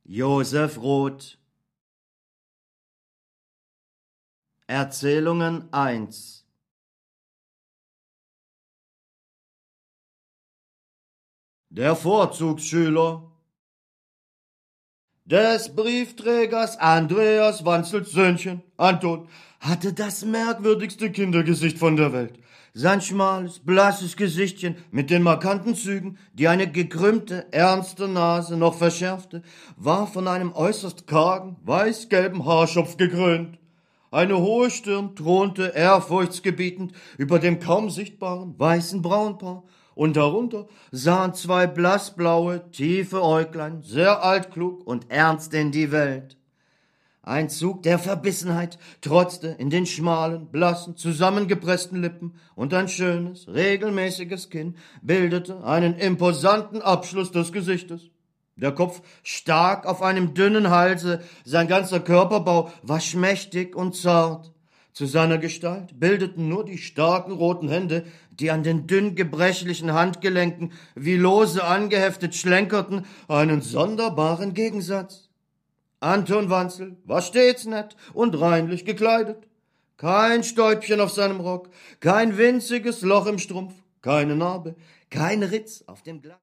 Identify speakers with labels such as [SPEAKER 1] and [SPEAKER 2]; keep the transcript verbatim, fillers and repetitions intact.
[SPEAKER 1] Josef Roth. Erzählungen eins. Der Vorzugsschüler des Briefträgers Andreas Wanzels Söhnchen, Anton, hatte das merkwürdigste Kindergesicht von der Welt. Sein schmales, blasses Gesichtchen mit den markanten Zügen, die eine gekrümmte, ernste Nase noch verschärfte, war von einem äußerst kargen, weiß-gelben Haarschopf gekrönt. Eine hohe Stirn thronte ehrfurchtsgebietend über dem kaum sichtbaren, weißen Braunpaar, und darunter sahen zwei blassblaue, tiefe Äuglein, sehr altklug und ernst in die Welt. Ein Zug der Verbissenheit trotzte in den schmalen, blassen, zusammengepressten Lippen, und ein schönes, regelmäßiges Kinn bildete einen imposanten Abschluss des Gesichtes. Der Kopf stak auf einem dünnen Halse, sein ganzer Körperbau war schmächtig und zart. Zu seiner Gestalt bildeten nur die starken roten Hände, die an den dünn gebrechlichen Handgelenken wie lose angeheftet schlenkerten, einen sonderbaren Gegensatz. Anton Wanzel war stets nett und reinlich gekleidet. Kein Stäubchen auf seinem Rock, kein winziges Loch im Strumpf, keine Narbe, kein Ritz auf dem Glas.